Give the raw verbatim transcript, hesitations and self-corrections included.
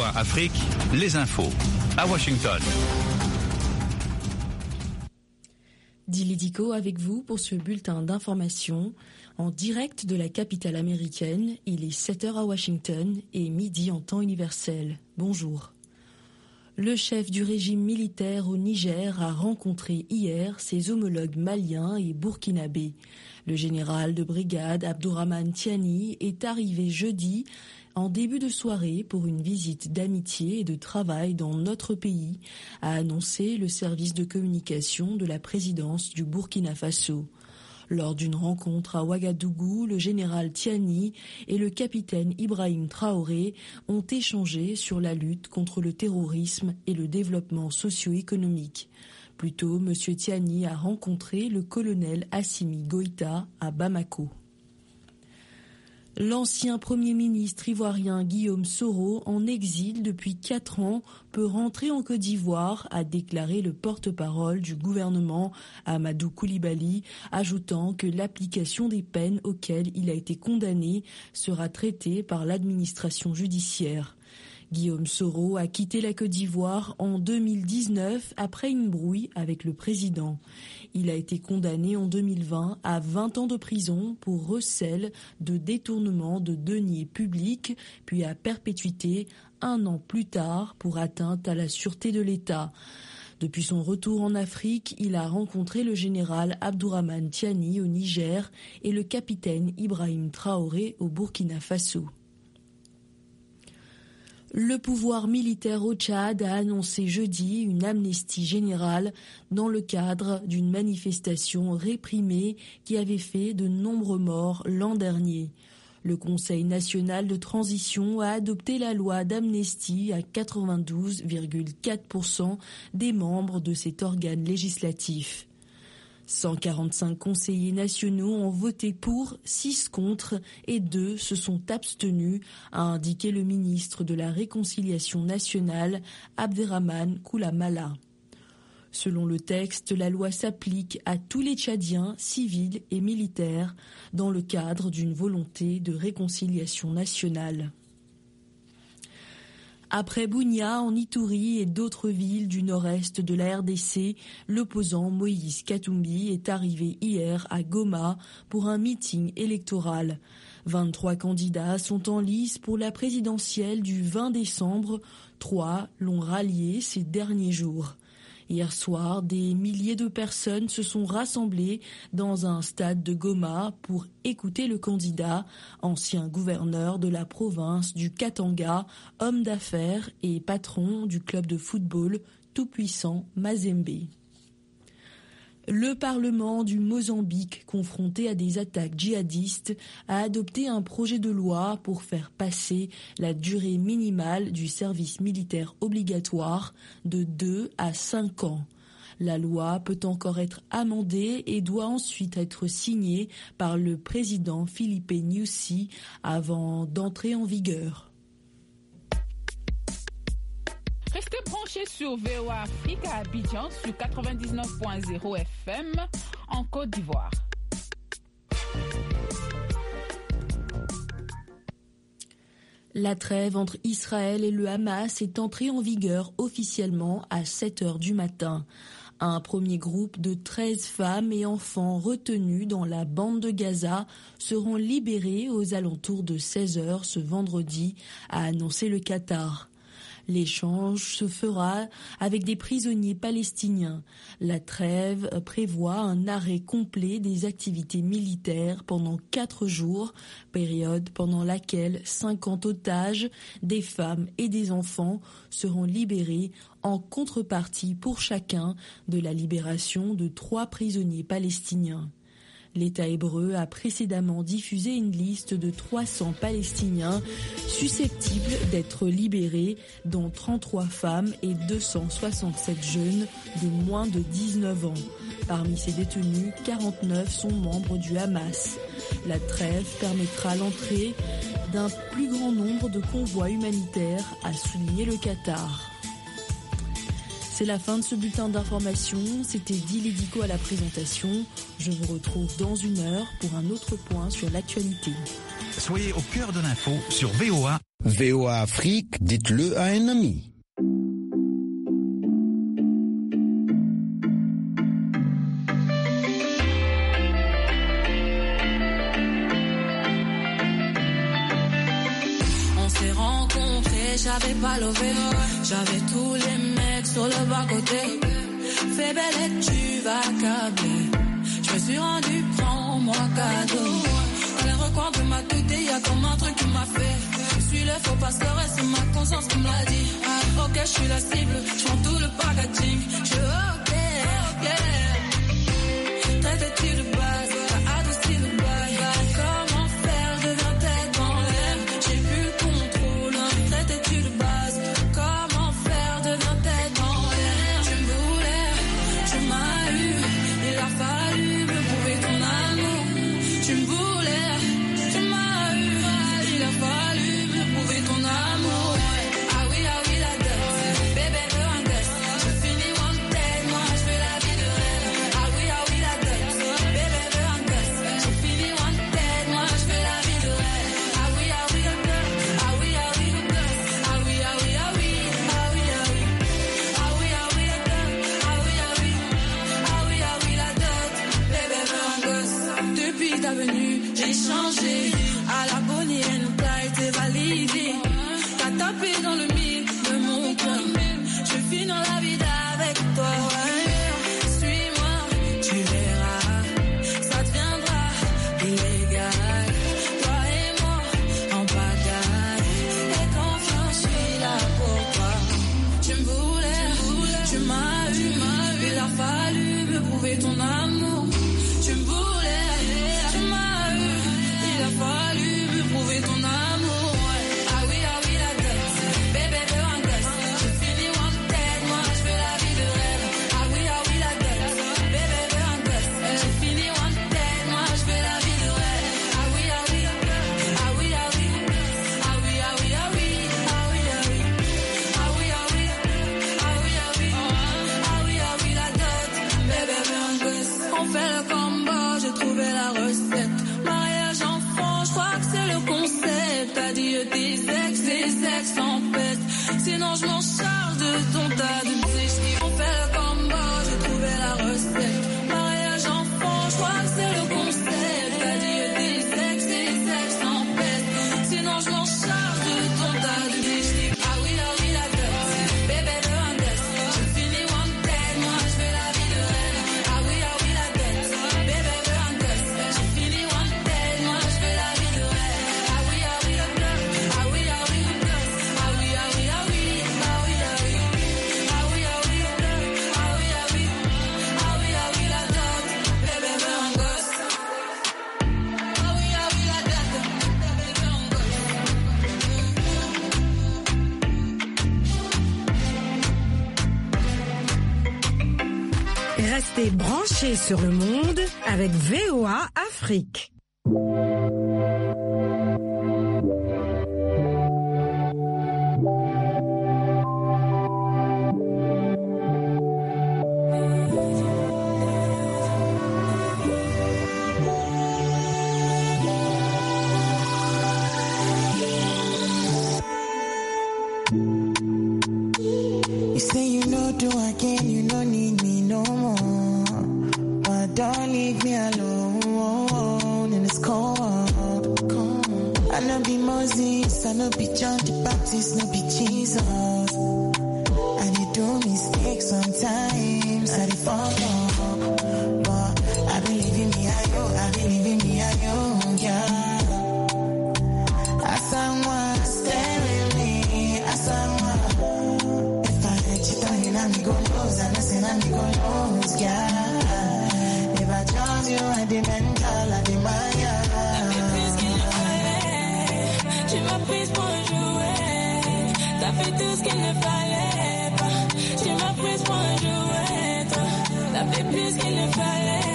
V O A Afrique, les infos à Washington. Dili Diko avec vous pour ce bulletin d'information en direct de la capitale américaine. Il est sept heures à Washington et midi en temps universel. Bonjour. Le chef du régime militaire au Niger a rencontré hier ses homologues maliens et burkinabés. Le général de brigade Abdourahmane Tiani est arrivé jeudi en début de soirée pour une visite d'amitié et de travail dans notre pays, a annoncé le service de communication de la présidence du Burkina Faso. Lors d'une rencontre à Ouagadougou, le général Tiani et le capitaine Ibrahim Traoré ont échangé sur la lutte contre le terrorisme et le développement socio-économique. Plus tôt, M. Tiani a rencontré le colonel Assimi Goïta à Bamako. L'ancien Premier ministre ivoirien Guillaume Soro, en exil depuis quatre ans, peut rentrer en Côte d'Ivoire, a déclaré le porte-parole du gouvernement Amadou Coulibaly, ajoutant que l'application des peines auxquelles il a été condamné sera traitée par l'administration judiciaire. Guillaume Soro a quitté la Côte d'Ivoire en deux mille dix-neuf après une brouille avec le président. Il a été condamné en deux mille vingt à vingt ans de prison pour recel de détournement de deniers publics, puis à perpétuité un an plus tard pour atteinte à la sûreté de l'État. Depuis son retour en Afrique, il a rencontré le général Abdourahmane Tiani au Niger et le capitaine Ibrahim Traoré au Burkina Faso. Le pouvoir militaire au Tchad a annoncé jeudi une amnistie générale dans le cadre d'une manifestation réprimée qui avait fait de nombreux morts l'an dernier. Le Conseil national de transition a adopté la loi d'amnistie à quatre-vingt-douze virgule quatre pour cent des membres de cet organe législatif. cent quarante-cinq conseillers nationaux ont voté pour, six contre et deux se sont abstenus, a indiqué le ministre de la Réconciliation nationale, Abderrahmane Koulamala. Selon le texte, la loi s'applique à tous les Tchadiens, civils et militaires, dans le cadre d'une volonté de réconciliation nationale. Après Bunia, en Ituri et d'autres villes du nord-est de la R D C, l'opposant Moïse Katumbi est arrivé hier à Goma pour un meeting électoral. vingt-trois candidats sont en lice pour la présidentielle du vingt décembre. Trois l'ont rallié ces derniers jours. Hier soir, des milliers de personnes se sont rassemblées dans un stade de Goma pour écouter le candidat, ancien gouverneur de la province du Katanga, homme d'affaires et patron du club de football tout-puissant Mazembe. Le Parlement du Mozambique, confronté à des attaques djihadistes, a adopté un projet de loi pour faire passer la durée minimale du service militaire obligatoire de deux à cinq ans. La loi peut encore être amendée et doit ensuite être signée par le président Filipe Nyusi avant d'entrer en vigueur. Restez branchés sur V O A Afrique à Abidjan sur quatre-vingt-dix-neuf point zéro F M en Côte d'Ivoire. La trêve entre Israël et le Hamas est entrée en vigueur officiellement à sept heures du matin. Un premier groupe de treize femmes et enfants retenus dans la bande de Gaza seront libérés aux alentours de seize heures ce vendredi, a annoncé le Qatar. L'échange se fera avec des prisonniers palestiniens. La trêve prévoit un arrêt complet des activités militaires pendant quatre jours, période pendant laquelle cinquante otages, des femmes et des enfants seront libérés en contrepartie pour chacun de la libération de trois prisonniers palestiniens. L'État hébreu a précédemment diffusé une liste de trois cents Palestiniens susceptibles d'être libérés, dont trente-trois femmes et deux cent soixante-sept jeunes de moins de dix-neuf ans. Parmi ces détenus, quarante-neuf sont membres du Hamas. La trêve permettra l'entrée d'un plus grand nombre de convois humanitaires, a souligné le Qatar. C'est la fin de ce bulletin d'information. C'était Dili Diko à la présentation. Je vous retrouve dans une heure pour un autre point sur l'actualité. Soyez au cœur de l'info sur V O A. V O A Afrique, dites-le à un ami. On s'est rencontrés, j'avais pas levé, j'avais tous les mecs sur le bas-côté. Fais belle et tu vas câbler. Je me suis rendu, prends-moi cadeau. Dans les recoins de ma tête, y'a comme un truc qui m'a fait. Je suis le faux pasteur et c'est ma conscience qui me l'a dit. Ah, ok, je suis la cible, je prends tout le packaging. Je ok, ok. Traite-tu de base, t'as adouci le bail. Comment faire, je deviens tête en l'air. J'ai plus le contrôle, traite-tu de base. Comment faire, je deviens tête en l'air. Tu me voulais, tu m'as eu. Il a fallu me prouver ton amour. Tu me voulais, tu m'as eu. Il a fallu me prouver ton amour. Ah oui, ah oui, la dette. Bébé veut un gosse. Je finis one day, moi je veux la vie de rêve. Ah oui, ah oui, la dette. Bébé veut un gosse. Je finis one day, moi je veux la vie de rêve. Ah oui, ah oui, la dette. Ah oui, ah oui, le gosse. Ah oui, ah oui, ah oui. Ah oui, ah oui. Ah oui, ah oui, la dette. Ah oui, ah oui. Ah oui, ah oui, la dette. Bébé veut un gosse. Depuis ta venue, j'ai changé. À la bonnienne, t'as été validé. T'as tapé dans le mille de mon cœur. Je vis dans la vie avec toi. Suis-moi, tu verras. Ça deviendra illégal. Toi et moi, en bagaille. Et confiance, je suis là pour toi. Tu me voulais, tu m'as eu. Il a fallu me prouver ton amour. Tu me voulais, tu m'as eu. Il a fallu me prouver ton amour. Ah oui, ah oui, la dette. Bébé veut un gosse. Je finis one dead, moi je veux la vie de rêve. Ah oui, ah oui, la dette. Bébé veut un gosse. Je finis one dead, moi je veux la vie de rêve. Ah oui, ah oui, ah oui, ah oui. Ah oui, ah oui, ah oui. Ah oui, ah oui. Ah oui, ah oui. Ah oui, ah oui. Ah oui, ah oui, la dette. Bébé veut un gosse. On fait le combo, j'ai trouvé la recette. Mariage enfant, je crois que c'est le concept. T'as dit tes ex, tes ex en peste. Sinon je m'en charge de ton tas de psychiques. On fait le combo, j'ai trouvé la recette. Mariage enfant, je crois que c'est le concept. T'as dit tes ex, tes ex en peste. Sinon je m'en charge de ton tas de psychiques. Ah oui, ah oui, la dette. Bébé veut un gosse. Je finis one dead, moi je veux la vie de rêve. Ah oui, ah oui, la dette. Bébé veut un gosse. Je finis one dead, moi je veux la vie de rêve. Ah oui, ah oui, la dette. Ah oui, ah oui, le gosse. Ah oui, ah oui, ah oui. Ah oui, ah oui. Ah oui, ah oui, le gosse. Ah oui, ah oui. Ah oui, ah oui, la dette. Bébé veut un gosse. Ah oui, ah oui, la dette. Bébé veut un gosse. Restez branchés sur le monde avec V O A Afrique. You say you know do again, you don't need me no more. But don't leave me alone in this cold. I know be Moses, I know be John the Baptist, no be Jesus. I did do mistakes sometimes, I did fall off. But I believe in me, I yo, I believe in me, I yo, yeah. As someone stay with me, as someone. If I let you down, you know me go lose, and I say I me go lose, yeah. If I chose you, I did mental, I did Maya. Tu m'as prise pour jouer. T'as fait tout ce qu'il ne fallait pas. Tu m'as prise pour jouer. Toi, t'as fait plus qu'il ne fallait